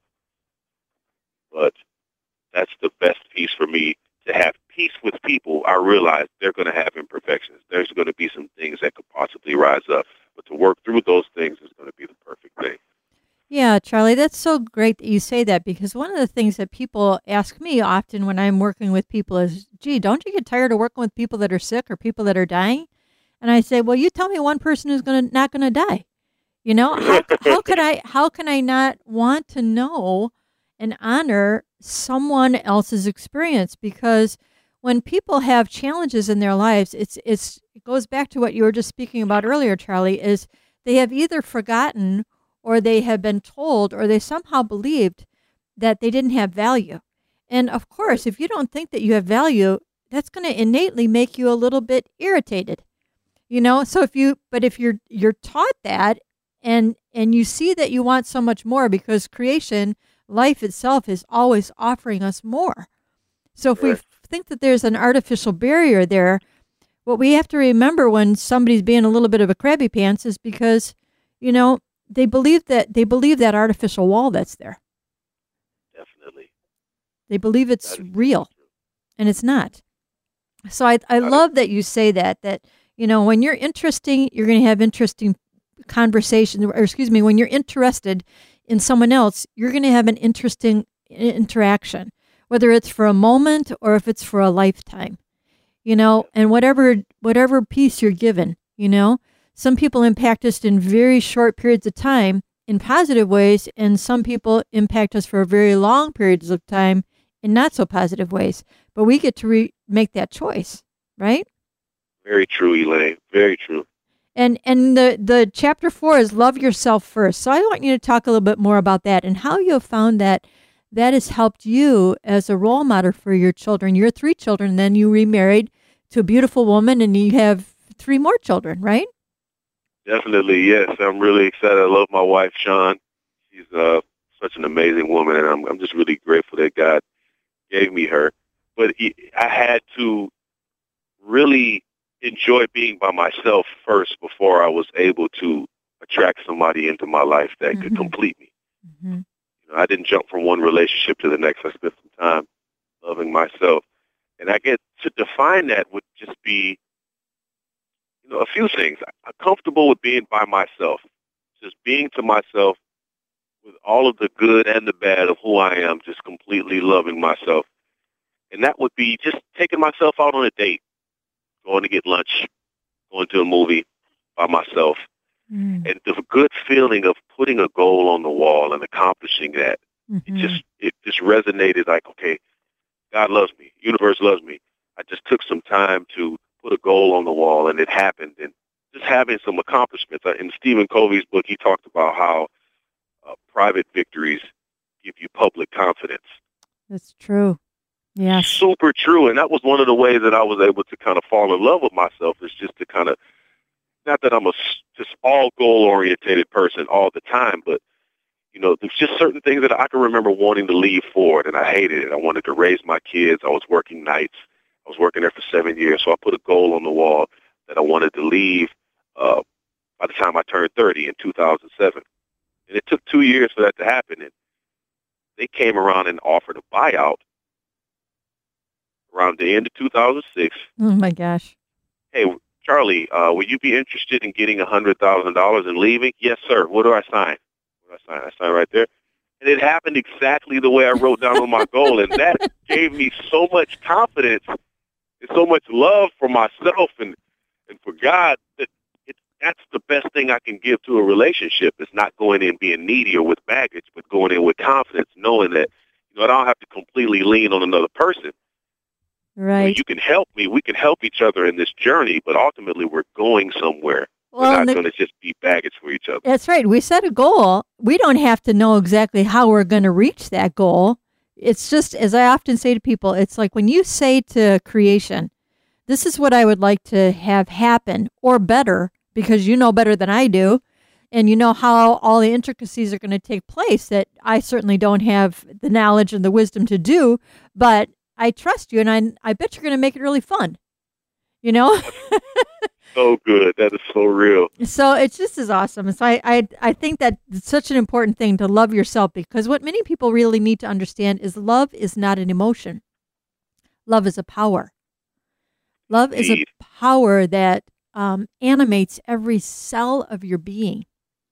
but that's the best piece for me, to have peace with people. I realize they're going to have imperfections. There's going to be some things that could possibly rise up, but to work through those things is going to be the perfect thing. Yeah, Charlie, that's so great that you say that, because one of the things that people ask me often when I'm working with people is, gee, don't you get tired of working with people that are sick or people that are dying? And I say, well, you tell me one person who's not going to die. How can I not want to know and honor someone else's experience? Because when people have challenges in their lives, it goes back to what you were just speaking about earlier, Charlie, is they have either forgotten or they have been told or they somehow believed that they didn't have value. And of course, if you don't think that you have value, that's going to innately make you a little bit irritated. So if you're taught that and you see that you want so much more, because creation, life itself, is always offering us more. So if we think that there's an artificial barrier there, what we have to remember when somebody's being a little bit of a crabby pants is because, they believe that artificial wall that's there. Definitely. They believe it's real, and it's not. So I love that you say that when you're interesting, you're going to have interesting conversation, when you're interested in someone else, you're going to have an interesting interaction, whether it's for a moment or if it's for a lifetime, and whatever piece you're given, some people impact us in very short periods of time in positive ways, and some people impact us for very long periods of time in not so positive ways, but we get to make that choice, right? Very true, Elaine. Very true. And the chapter 4 is love yourself first. So I want you to talk a little bit more about that and how you have found that has helped you as a role model for your children. You have 3 children, then you remarried to a beautiful woman, and you have 3 more children, right? Definitely, yes. I'm really excited. I love my wife, Sean. She's such an amazing woman, and I'm just really grateful that God gave me her. But I had to really enjoy being by myself first before I was able to attract somebody into my life that could complete me. I didn't jump from one relationship to the next. I spent some time loving myself. And I get to define that would just be, a few things. I'm comfortable with being by myself, just being to myself with all of the good and the bad of who I am, just completely loving myself. And that would be just taking myself out on a date, going to get lunch, going to a movie by myself. And the good feeling of putting a goal on the wall and accomplishing that, it just resonated like, okay, God loves me, universe loves me. I just took some time to put a goal on the wall, and it happened. And just having some accomplishments. In Stephen Covey's book, he talked about how private victories give you public confidence. That's true. Yeah. Super true. And that was one of the ways that I was able to kind of fall in love with myself, is just to kind of, not that I'm just all goal-oriented person all the time, but, you know, there's just certain things that I can remember wanting to leave Ford, and I hated it. I wanted to raise my kids. I was working nights. I was working there for 7 years, so I put a goal on the wall that I wanted to leave by the time I turned 30 in 2007. And it took 2 years for that to happen, and they came around and offered a buyout around the end of 2006. Oh, my gosh. Hey, Charlie, would you be interested in getting $100,000 and leaving? Yes, sir. What do I sign? I sign right there. And it happened exactly the way I wrote down on my goal. And that gave me so much confidence and so much love for myself and for God that that's the best thing I can give to a relationship, is not going in being needy or with baggage, but going in with confidence, knowing that, you know, I don't have to completely lean on another person. Right. You know, you can help me. We can help each other in this journey, but ultimately we're going somewhere. Well, we're not going to just be baggage for each other. That's right. We set a goal. We don't have to know exactly how we're going to reach that goal. It's just, as I often say to people, it's like when you say to creation, this is what I would like to have happen, or better, because you know better than I do, and you know how all the intricacies are going to take place that I certainly don't have the knowledge and the wisdom to do, but I trust you, and I bet you're going to make it really fun, you know? So good. That is so real. So it's just as awesome. So I think that it's such an important thing to love yourself, because what many people really need to understand is love is not an emotion. Love is a power. Love is a power that animates every cell of your being.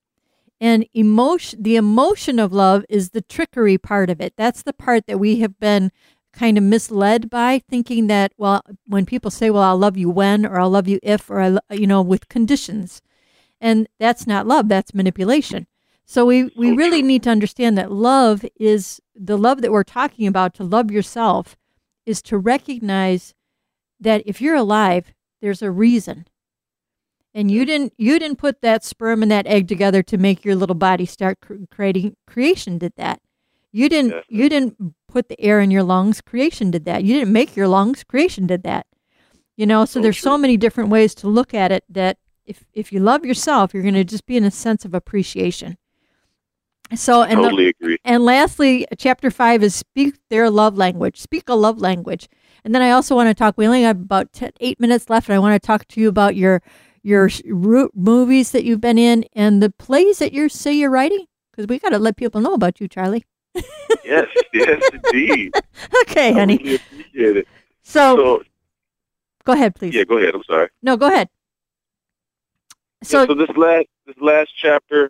And the emotion of love is the trickery part of it. That's the part that we have been kind of misled by, thinking that, well, when people say, well, I'll love you when, or I'll love you if, or, with conditions. And that's not love, that's manipulation. So we really need to understand that love is, the love that we're talking about, to love yourself, is to recognize that if you're alive, there's a reason. And you didn't put that sperm and that egg together to make your little body start creating. Creation did that. You didn't put the air in your lungs. Creation did that. You didn't make your lungs. Creation did that. So there's so many different ways to look at it, that if you love yourself, you're going to just be in a sense of appreciation. So, and totally agree. And lastly, chapter 5 is speak their love language. Speak a love language. And then I also want to talk, we only have about 8 minutes left, and I want to talk to you about your movies that you've been in and the plays that you're writing, because we got to let people know about you, Charlie. Yes, indeed. Okay, honey. I really appreciate it. So, go ahead, please. Yeah, go ahead. I'm sorry. No, go ahead. So this last chapter,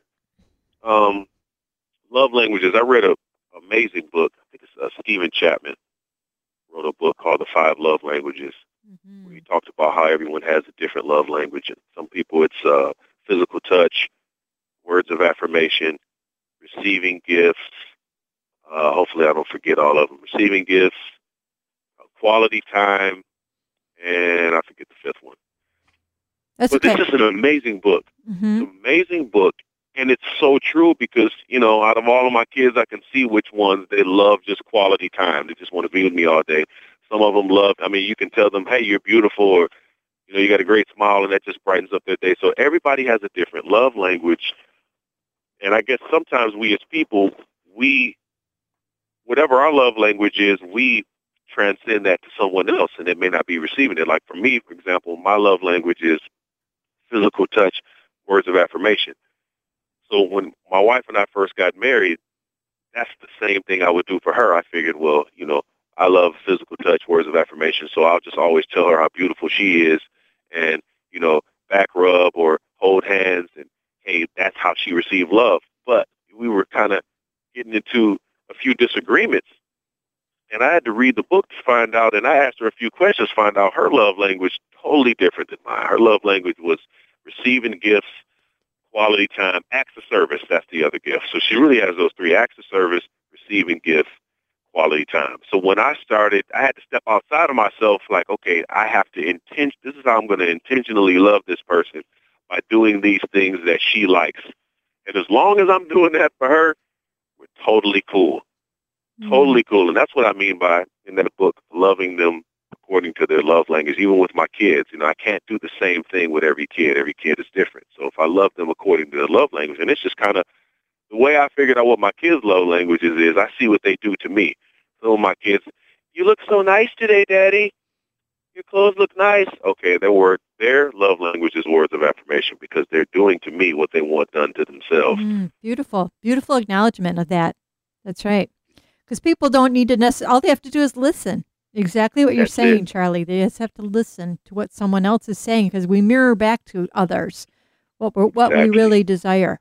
love languages. I read an amazing book. I think it's Stephen Chapman wrote a book called The 5 Love Languages. Mm-hmm. Where he talks about how everyone has a different love language. And some people it's physical touch, words of affirmation, receiving gifts. Hopefully I don't forget all of them. Receiving gifts, quality time, and I forget the 5th one. But it's just an amazing book. Mm-hmm. It's an amazing book. And it's so true because, out of all of my kids, I can see which ones they love just quality time. They just want to be with me all day. Some of them love, you can tell them, hey, you're beautiful, or, you got a great smile, and that just brightens up their day. So everybody has a different love language. And I guess sometimes we as people, whatever our love language is, we transcend that to someone else, and it may not be receiving it. Like for me, for example, my love language is physical touch, words of affirmation. So when my wife and I first got married, that's the same thing I would do for her. I figured, well, I love physical touch, words of affirmation, so I'll just always tell her how beautiful she is and, back rub or hold hands, and, hey, that's how she received love. But we were kind of getting into a few disagreements, and I had to read the book to find out, and I asked her a few questions to find out her love language totally different than mine. Her love language was receiving gifts, quality time, acts of service. That's the other gift. So she really has those 3: acts of service, receiving gifts, quality time. So when I started, I had to step outside of myself, like, okay, I have to this is how I'm going to intentionally love this person, by doing these things that she likes. And as long as I'm doing that for her, we're totally cool. Totally cool. And that's what I mean by, in that book, loving them according to their love language. Even with my kids, I can't do the same thing with every kid. Every kid is different. So if I love them according to their love language, and it's just kind of the way I figured out what my kids' love languages is, I see what they do to me. So my kids, you look so nice today, Daddy. Your clothes look nice. Okay, their love language is words of affirmation because they're doing to me what they want done to themselves. Beautiful. Beautiful acknowledgement of that. That's right. Because people don't need to necessarily, all they have to do is listen. Exactly what you're saying, Charlie. They just have to listen to what someone else is saying because we mirror back to others what we really desire.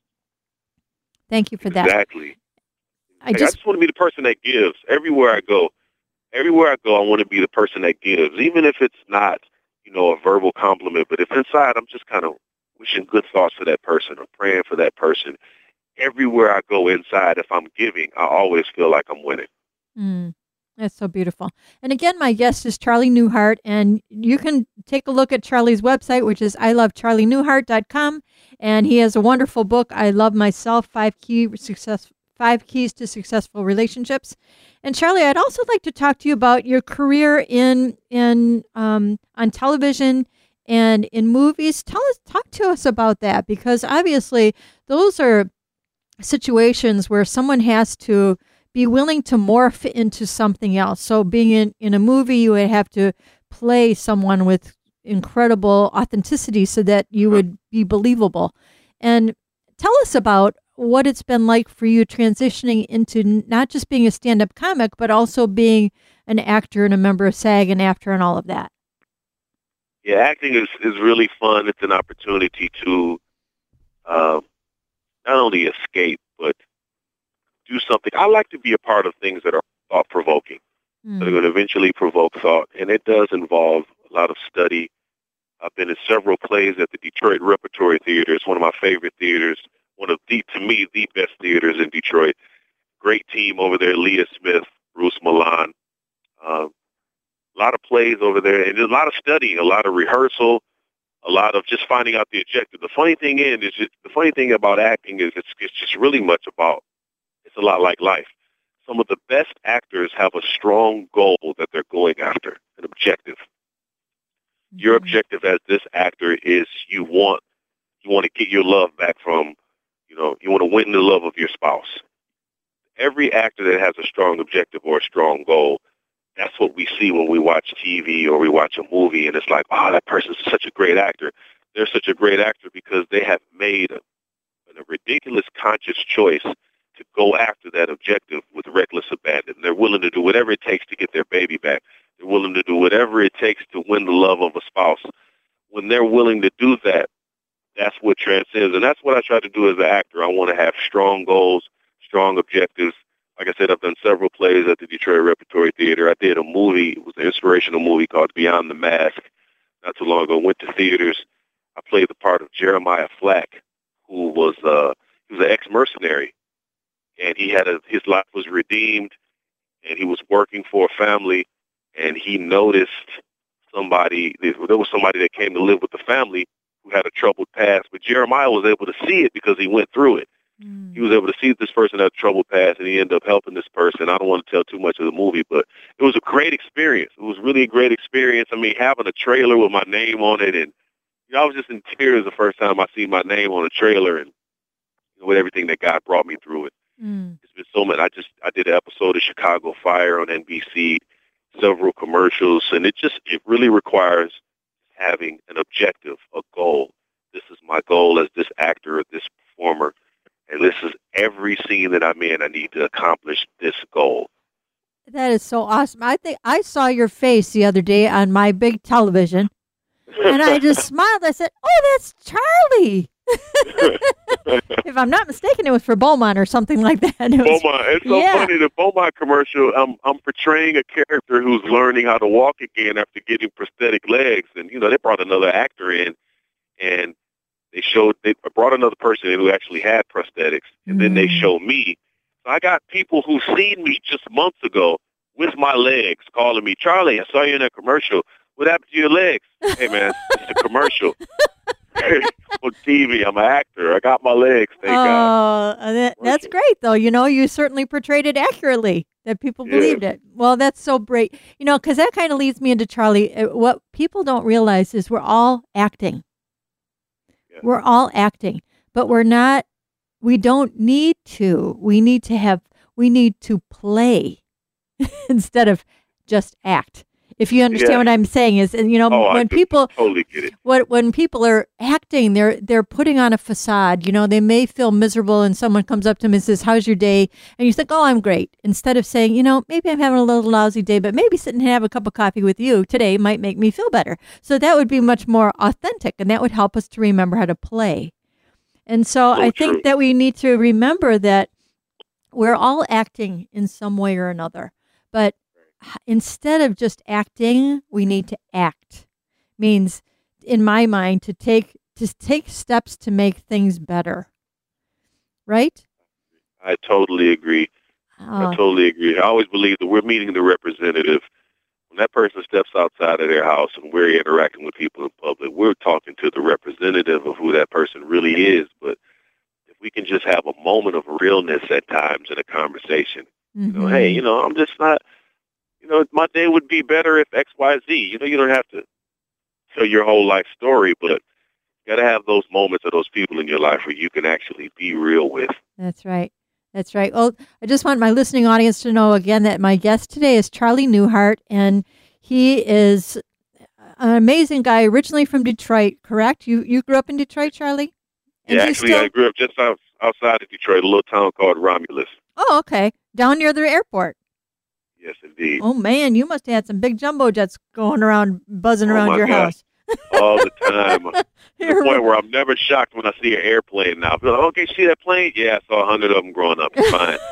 Thank you for that. Exactly. I just want to be the person that gives everywhere I go. Everywhere I go, I want to be the person that gives, even if it's not, a verbal compliment. But if inside I'm just kind of wishing good thoughts for that person or praying for that person, everywhere I go inside, if I'm giving, I always feel like I'm winning. That's so beautiful. And again, my guest is Charlie Newhart, and you can take a look at Charlie's website, which is ilovecharlienewhart.com, and he has a wonderful book, I Love Myself, 5 Keys to Successful Relationships. And Charlie, I'd also like to talk to you about your career on television and in movies. Talk to us about that, because obviously those are situations where someone has to be willing to morph into something else. So being in a movie, you would have to play someone with incredible authenticity so that you would be believable. And tell us about what it's been like for you transitioning into not just being a stand-up comic, but also being an actor and a member of SAG and AFTRA and all of that. Yeah, acting is really fun. It's an opportunity to not only escape, but do something. I like to be a part of things that are thought-provoking, that are going to eventually provoke thought, and it does involve a lot of study. I've been in several plays at the Detroit Repertory Theater. It's one of my favorite theaters, to me, the best theaters in Detroit. Great team over there, Leah Smith, Bruce Milan. A lot of plays over there, and there's a lot of studying, a lot of rehearsal, a lot of just finding out the objective. The funny thing about acting is it's just really much about, it's a lot like life. Some of the best actors have a strong goal that they're going after, an objective. Your objective as this actor is you want to get your love back from, you want to win the love of your spouse. Every actor that has a strong objective or a strong goal, that's what we see when we watch TV or we watch a movie, and it's like, oh, that person's such a great actor. They're such a great actor because they have made a ridiculous conscious choice to go after that objective with reckless abandon. They're willing to do whatever it takes to get their baby back. They're willing to do whatever it takes to win the love of a spouse. When they're willing to do that, that's what transcends. And that's what I try to do as an actor. I want to have strong goals, strong objectives. Like I said, I've done several plays at the Detroit Repertory Theater. I did a movie. It was an inspirational movie called Beyond the Mask not too long ago. Went to theaters. I played the part of Jeremiah Flack, who was he was an ex-mercenary. And his life was redeemed, and he was working for a family, and he noticed there was somebody that came to live with the family who had a troubled past, but Jeremiah was able to see it because he went through it. He was able to see this person had a troubled past, and he ended up helping this person. I don't want to tell too much of the movie, but it was a great experience. It was really a great experience. I mean, having a trailer with my name on it, and I was just in tears the first time I seen my name on a trailer, and with everything that God brought me through it. It's been so much. I did an episode of Chicago Fire on NBC, several commercials, and it really requires having an objective, a goal. This is my goal as this actor, this performer, and this is every scene that I'm in. I need to accomplish this goal. That is so awesome. I think I saw your face the other day on my big television, and I just smiled. I said, "Oh, that's Charlie." If I'm not mistaken, it was for Beaumont or something like that. Beaumont. It's so funny. The Beaumont commercial, I'm portraying a character who's learning how to walk again after getting prosthetic legs. And, they brought another actor in, and they brought another person in who actually had prosthetics. And then they showed me. So I got people who've seen me just months ago with my legs calling me, "Charlie, I saw you in that commercial. What happened to your legs?" Hey, man, it's a commercial. on TV. I'm an actor. I got my legs. Thank God. That's great, though. You certainly portrayed it accurately, that people believed it. Well, that's so great. Because that kind of leads me into Charlie. What people don't realize is we're all acting. Yeah. We're all acting, but we're not. We don't need to. We need to play instead of just act. If you understand what I'm saying is, and when people totally get it. When people are acting, they're putting on a facade. They may feel miserable, and someone comes up to them and says, "How's your day?" And you think, "Oh, I'm great." Instead of saying, maybe I'm having a little lousy day, but maybe sitting and have a cup of coffee with you today might make me feel better. So that would be much more authentic, and that would help us to remember how to play. And so I think that we need to remember that we're all acting in some way or another, but instead of just acting, we need to act. Means, in my mind, to take steps to make things better. Right? I totally agree. I totally agree. I always believe that we're meeting the representative. When that person steps outside of their house and we're interacting with people in public, we're talking to the representative of who that person really is. But if we can just have a moment of realness at times in a conversation, hey, I'm just not, my day would be better if X, Y, Z. You don't have to tell your whole life story, but you got to have those moments of those people in your life where you can actually be real with. That's right. That's right. Well, I just want my listening audience to know again that my guest today is Charlie Newhart, and he is an amazing guy, originally from Detroit, correct? You grew up in Detroit, Charlie? And actually, I grew up just outside of Detroit, a little town called Romulus. Oh, okay. Down near the airport. Yes, indeed. Oh, man, you must have had some big jumbo jets going around, buzzing around your house. All the time. To the point where I'm never shocked when I see an airplane now. I'm like, okay, see that plane? Yeah, I saw 100 of them growing up. It's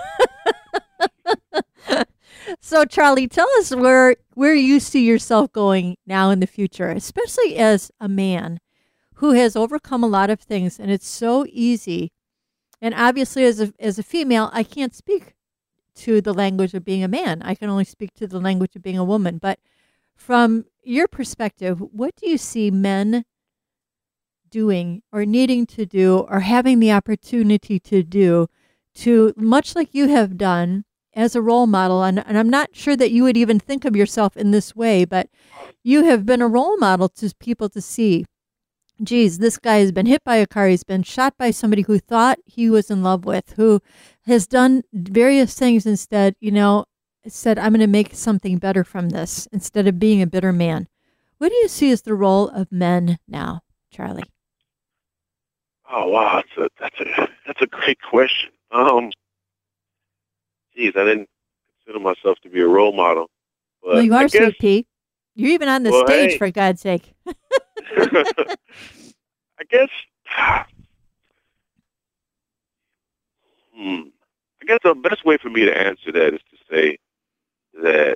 fine. So, Charlie, tell us where you see yourself going now in the future, especially as a man who has overcome a lot of things, and it's so easy. And obviously, as a female, I can't speak to the language of being a man. I can only speak to the language of being a woman. But from your perspective, what do you see men doing or needing to do or having the opportunity to do to, much like you have done as a role model, and I'm not sure that you would even think of yourself in this way, but you have been a role model to people to see, geez, this guy has been hit by a car, he's been shot by somebody who thought he was in love with, who has done various things instead, said, I'm going to make something better from this instead of being a bitter man. What do you see as the role of men now, Charlie? Oh, wow, that's a great question. Geez, I didn't consider myself to be a role model. But well, you are, Sweet Pea. You're even on the stage, for God's sake. I guess the best way for me to answer that is to say that,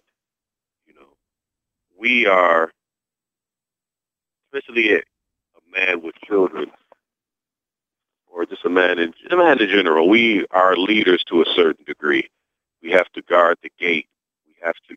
we are, especially a man with children, or just a man in general, we are leaders to a certain degree. We have to guard the gate. We have to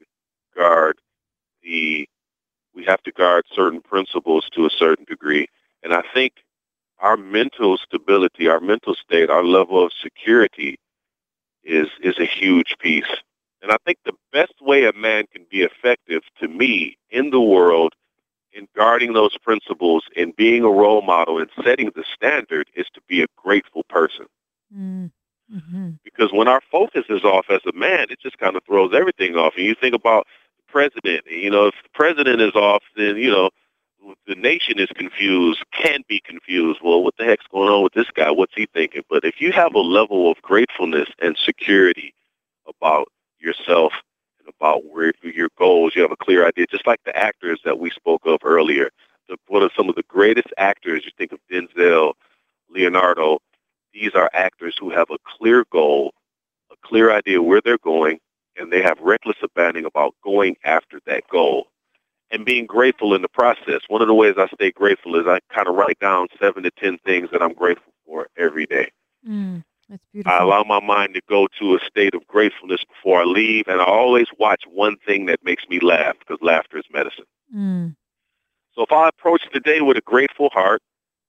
guard certain principles to a certain degree. And I think our mental stability, our mental state, our level of security is a huge piece. And I think the best way a man can be effective, to me, in the world, in guarding those principles and being a role model and setting the standard, is to be a grateful person. Mm-hmm. Because when our focus is off as a man, it just kind of throws everything off. And you think about the president, if the president is off, then, the nation is confused, can be confused. Well, what the heck's going on with this guy? What's he thinking? But if you have a level of gratefulness and security about yourself and about where your goals, you have a clear idea, just like the actors that we spoke of earlier. One of some of the greatest actors, you think of Denzel, Leonardo, these are actors who have a clear goal, a clear idea where they're going, and they have reckless abandon about going after that goal and being grateful in the process. One of the ways I stay grateful is I kind of write down 7 to 10 things that I'm grateful for every day. That's beautiful. I allow my mind to go to a state of gratefulness before I leave, and I always watch one thing that makes me laugh, because laughter is medicine. So if I approach the day with a grateful heart,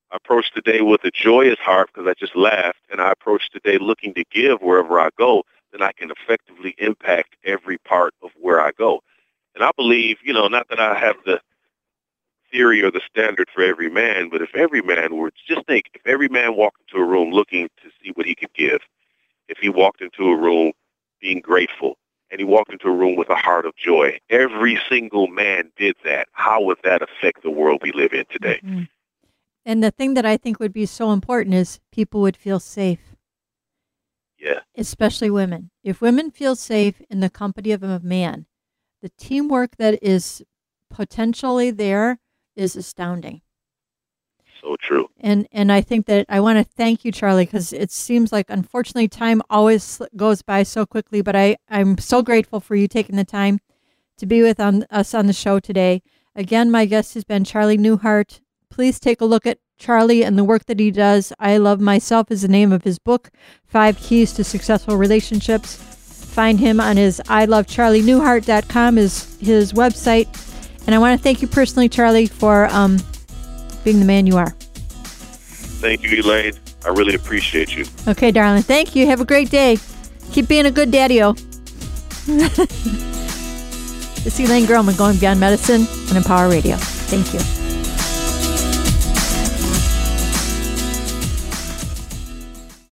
I approach the day with a joyous heart because I just laughed, and I approach the day looking to give wherever I go, then I can effectively impact every part of where I go. And I believe, not that I have the theory or the standard for every man, but if every man were, just think, if every man walked into a room looking to see what he could give, if he walked into a room being grateful, and he walked into a room with a heart of joy, every single man did that, how would that affect the world we live in today? Mm-hmm. And the thing that I think would be so important is people would feel safe. Yeah. Especially women. If women feel safe in the company of a man, the teamwork that is potentially there is astounding. So true. And I think that I want to thank you, Charlie, because it seems like, unfortunately, time always goes by so quickly, but I'm so grateful for you taking the time to be with us on the show today. Again, my guest has been Charlie Newhart. Please take a look at Charlie and the work that he does. I Love Myself is the name of his book, 5 Keys to Successful Relationships. Find him on his ilovecharlienewhart.com is his website. And I want to thank you personally, Charlie, for being the man you are. Thank you, Elaine. I really appreciate you. Okay, darling. Thank you. Have a great day. Keep being a good daddy-o. This is Elaine Groman, Going Beyond Medicine on Empower Radio. Thank you.